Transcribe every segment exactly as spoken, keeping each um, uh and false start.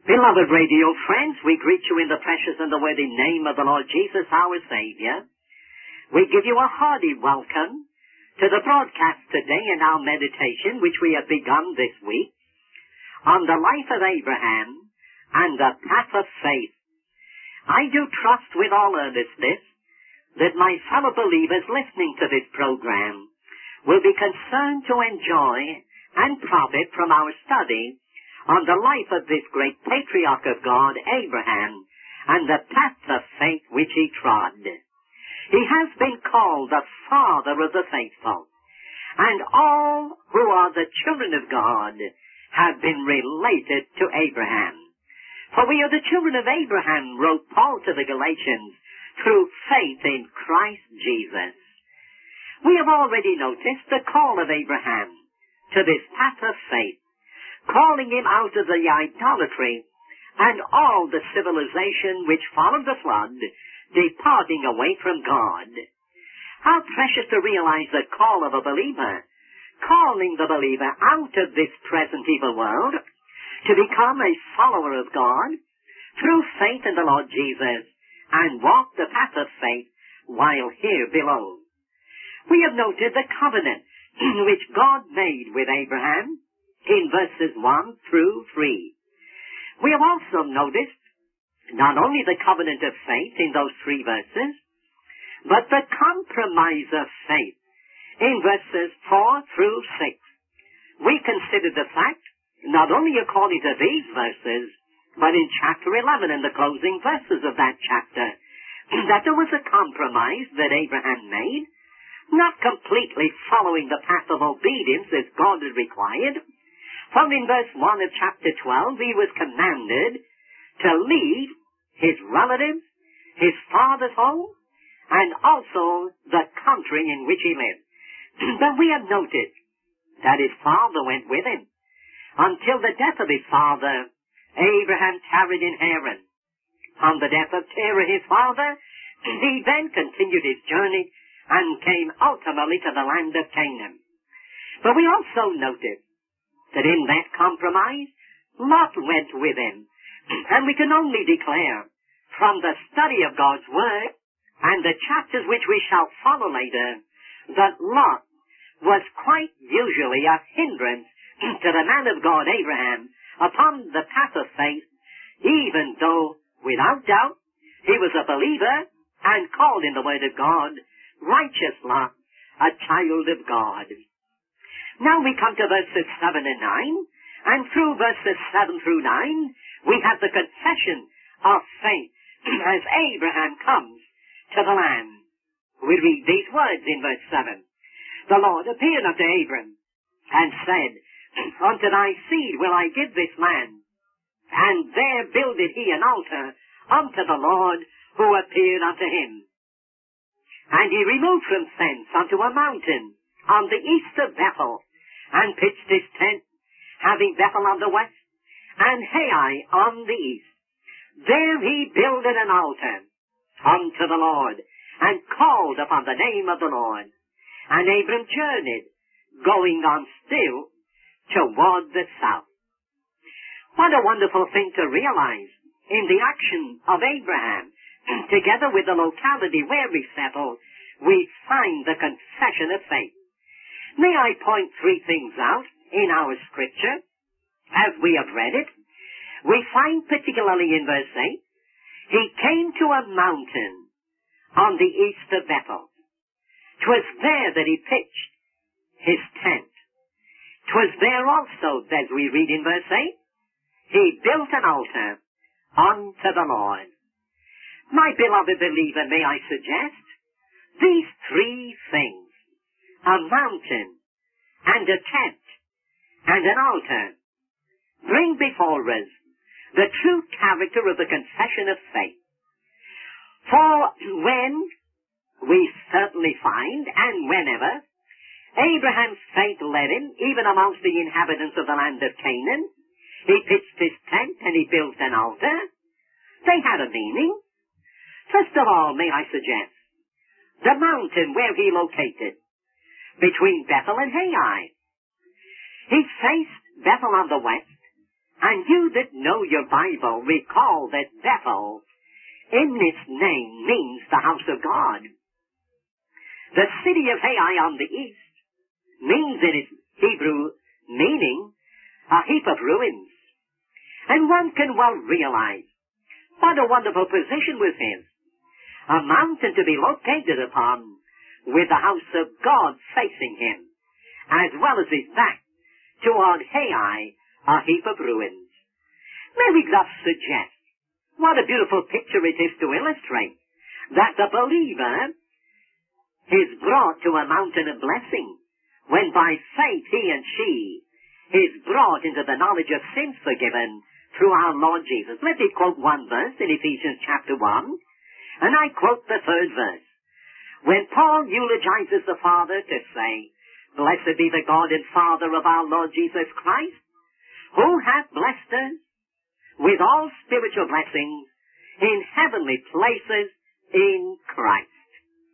Beloved radio friends, we greet you in the precious and the worthy name of the Lord Jesus, our Savior. We give you a hearty welcome to the broadcast today in our meditation, which we have begun this week, on the life of Abraham and the path of faith. I do trust with all earnestness that my fellow believers listening to this program will be concerned to enjoy and profit from our study on the life of this great patriarch of God, Abraham, and the path of faith which he trod. He has been called the father of the faithful, and all who are the children of God have been related to Abraham. For we are the children of Abraham, wrote Paul to the Galatians, through faith in Christ Jesus. We have already noticed the call of Abraham to this path of faith, calling him out of the idolatry and all the civilization which followed the flood, departing away from God. How precious to realize the call of a believer, calling the believer out of this present evil world to become a follower of God through faith in the Lord Jesus and walk the path of faith while here below. We have noted the covenant which God made with Abraham in verses one through three. We have also noticed not only the covenant of faith in those three verses, but the compromise of faith in verses four through six. We considered the fact, not only according to these verses, but in chapter eleven and the closing verses of that chapter, that there was a compromise that Abraham made, not completely following the path of obedience as God had required. For in verse one of chapter twelve, he was commanded to leave his relatives, his father's home, and also the country in which he lived. But we have noted that his father went with him. Until the death of his father, Abraham tarried in Haran. On the death of Terah, his father, he then continued his journey and came ultimately to the land of Canaan. But we also noted that in that compromise, Lot went with him. And we can only declare from the study of God's Word and the chapters which we shall follow later, that Lot was quite usually a hindrance to the man of God, Abraham, upon the path of faith, even though, without doubt, he was a believer and called in the Word of God, righteous Lot, a child of God. Now we come to verses seven and nine, and through verses seven through nine, we have the confession of faith as Abraham comes to the land. We read these words in verse seven. The Lord appeared unto Abram and said, Unto thy seed will I give this land. And there builded he an altar unto the Lord who appeared unto him. And he removed from thence unto a mountain on the east of Bethel, and pitched his tent, having Bethel on the west, and Hai on the east. There he builded an altar unto the Lord, and called upon the name of the Lord. And Abram journeyed, going on still toward the south. What a wonderful thing to realize in the action of Abraham, together with the locality where we settle, we find the confession of faith. May I point three things out in our scripture as we have read it? We find particularly in verse eight, he came to a mountain on the east of Bethel. 'Twas there that he pitched his tent. 'Twas there also, as we read in verse eight, he built an altar unto the Lord. My beloved believer, may I suggest these three things: a mountain, and a tent, and an altar, bring before us the true character of the confession of faith. For when we certainly find, and whenever, Abraham's faith led him, even amongst the inhabitants of the land of Canaan, he pitched his tent and he built an altar, they had a meaning. First of all, may I suggest, the mountain where he located, between Bethel and Hai. He faced Bethel on the west, and And you that know your Bible recall that Bethel, in its name, means the house of God. The city of Ai on the east means in its Hebrew meaning a heap of ruins. And one can well realize what a wonderful position was his. A mountain to be located upon with the house of God facing him, as well as his back toward Ai, a heap of ruins. May we thus suggest what a beautiful picture it is to illustrate that the believer is brought to a mountain of blessing when by faith he and she is brought into the knowledge of sins forgiven through our Lord Jesus. Let me quote one verse in Ephesians chapter one, and I quote the third verse. When Paul eulogizes the Father to say, "Blessed be the God and Father of our Lord Jesus Christ, who hath blessed us with all spiritual blessings in heavenly places in Christ."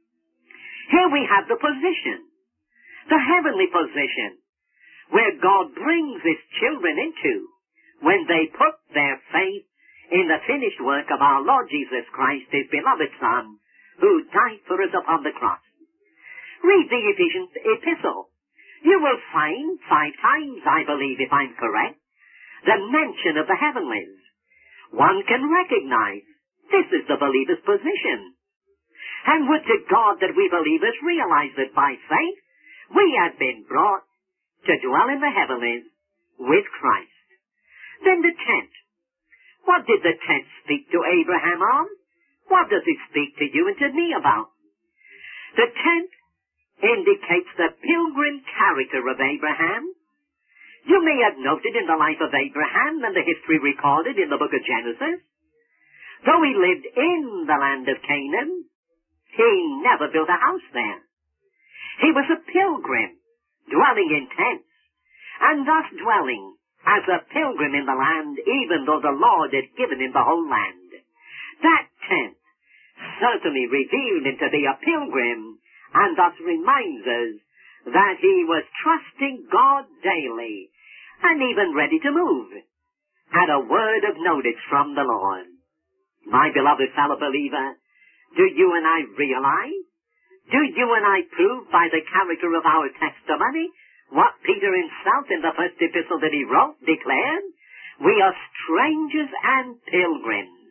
Here we have the position, the heavenly position, where God brings his children into when they put their faith in the finished work of our Lord Jesus Christ, his beloved Son, who died for us upon the cross. Read the Ephesians epistle. You will find five times, I believe, if I'm correct, the mention of the heavenlies. One can recognize this is the believer's position. And would to God that we believers realize that by faith we have been brought to dwell in the heavenlies with Christ. Then the tent. What did the tent speak to Abraham on? What does it speak to you and to me about? The tent indicates the pilgrim character of Abraham. You may have noted in the life of Abraham and the history recorded in the book of Genesis, though he lived in the land of Canaan, he never built a house there. He was a pilgrim, dwelling in tents, and thus dwelling as a pilgrim in the land, even though the Lord had given him the whole land. That tent certainly revealed him to be a pilgrim, and thus reminds us that he was trusting God daily, and even ready to move at a word of notice from the Lord. My beloved fellow believer, do you and I realize, do you and I prove by the character of our testimony what Peter himself in the first epistle that he wrote declared? We are strangers and pilgrims.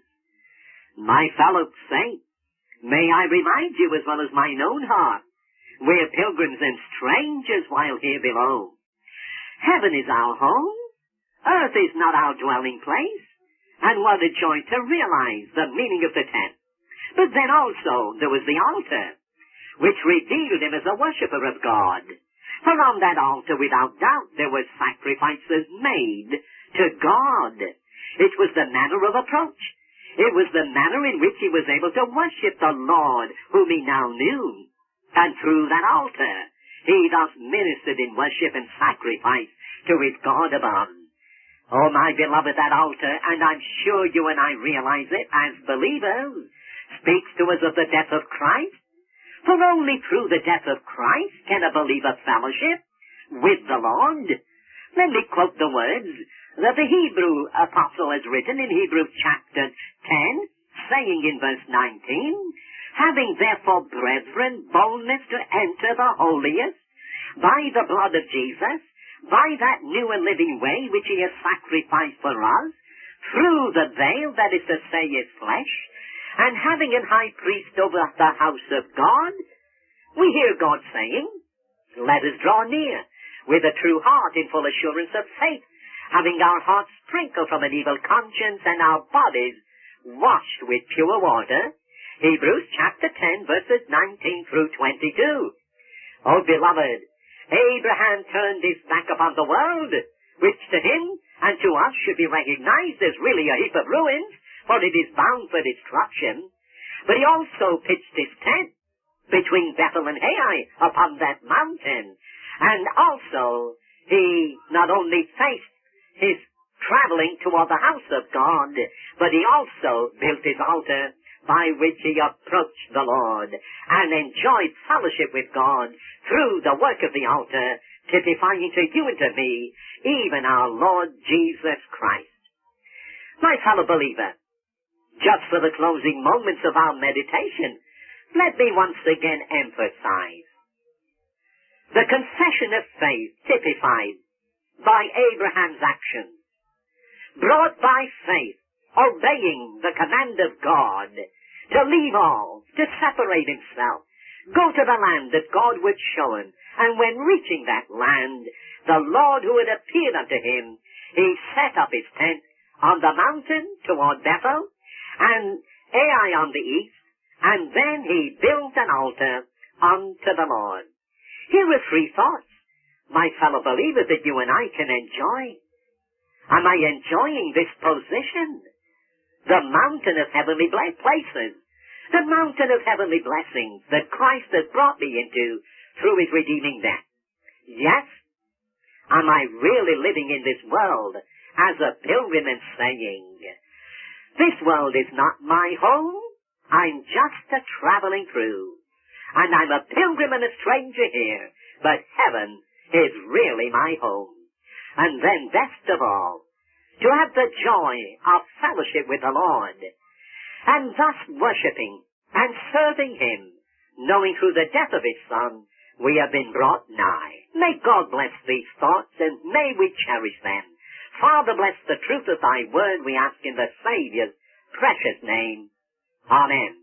My fellow saint, may I remind you as well as mine own heart, we are pilgrims and strangers while here below. Heaven is our home. Earth is not our dwelling place. And what a joy to realize the meaning of the tent. But then also there was the altar, which revealed him as a worshipper of God. For on that altar, without doubt, there were sacrifices made to God. It was the manner of approach. It was the manner in which he was able to worship the Lord, whom he now knew. And through that altar, he thus ministered in worship and sacrifice to his God above. Oh, my beloved, that altar, and I'm sure you and I realize it as believers, speaks to us of the death of Christ. For only through the death of Christ can a believer fellowship with the Lord. Let me quote the words that the Hebrew apostle has written in Hebrews chapter ten, saying in verse nineteen, "Having therefore, brethren, boldness to enter the holiest by the blood of Jesus, by that new and living way which he has sacrificed for us, through the veil, that is to say, his flesh, and having an high priest over the house of God," we hear God saying, "Let us draw near with a true heart in full assurance of faith, having our hearts sprinkled from an evil conscience and our bodies washed with pure water." Hebrews chapter ten, verses nineteen through twenty-two. Oh, beloved, Abraham turned his back upon the world, which to him and to us should be recognized as really a heap of ruins, for it is bound for destruction. But he also pitched his tent between Bethel and Ai upon that mountain. And also, he not only faced his traveling toward the house of God, but he also built his altar by which he approached the Lord and enjoyed fellowship with God through the work of the altar, typifying to you and to me even our Lord Jesus Christ. My fellow believer, just for the closing moments of our meditation, let me once again emphasize the confession of faith typified by Abraham's actions, brought by faith, obeying the command of God to leave all, to separate himself, go to the land that God would show him. And when reaching that land, the Lord who had appeared unto him, he set up his tent on the mountain toward Bethel, and Ai on the east, and then he built an altar unto the Lord. Here are three thoughts, my fellow believers, that you and I can enjoy. Am I enjoying this position? The mountain of heavenly places, the mountain of heavenly blessings that Christ has brought me into through his redeeming death. Yes? Am I really living in this world as a pilgrim and saying, this world is not my home, I'm just a traveling through, and I'm a pilgrim and a stranger here, but heaven is really my home. And then best of all, to have the joy of fellowship with the Lord, and thus worshiping and serving him, knowing through the death of his Son, we have been brought nigh. May God bless these thoughts, and may we cherish them. Father, bless the truth of thy word, we ask in the Savior's precious name. Amen.